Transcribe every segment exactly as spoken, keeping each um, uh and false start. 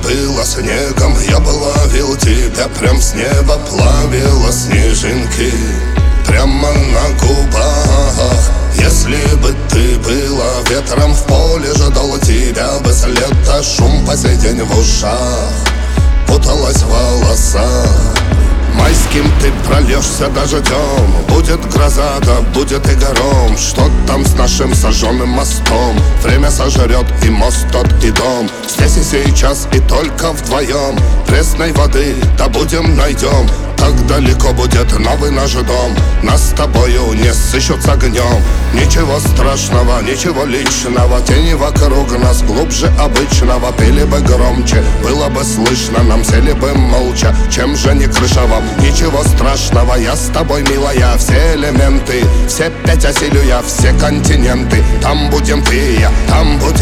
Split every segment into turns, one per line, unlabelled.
было снегом, я бы ловил тебя, прям с неба плавила снежинки прямо на губах. Если бы ты была ветром в поле, ждал тебя бы с лета шум по сей день в ушах, путалась в волосах. Майским ты прольешься дождем, будет гроза, да будет и гром. Что там с нашим сожженным мостом? Время сожрет и мост тот, и дом. Здесь и сейчас, и только вдвоем. Пресной воды добудем, найдем. Так далеко будет новый наш дом. Нас с тобою не сыщут с огнем. Ничего страшного, ничего личного. Тени вокруг нас глубже обычного. Пели бы громче, было бы слышно. Нам сели бы молча, чем же не крыша вам. Ничего страшного, я с тобой, милая. Все элементы, все пять осилю я, все континенты. Там будем ты и я, там будем.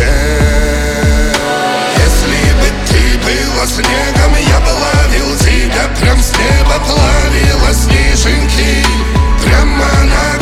Если бы ты была снегом, я бы ловил тебя, прям с неба плавила снежинки прямо на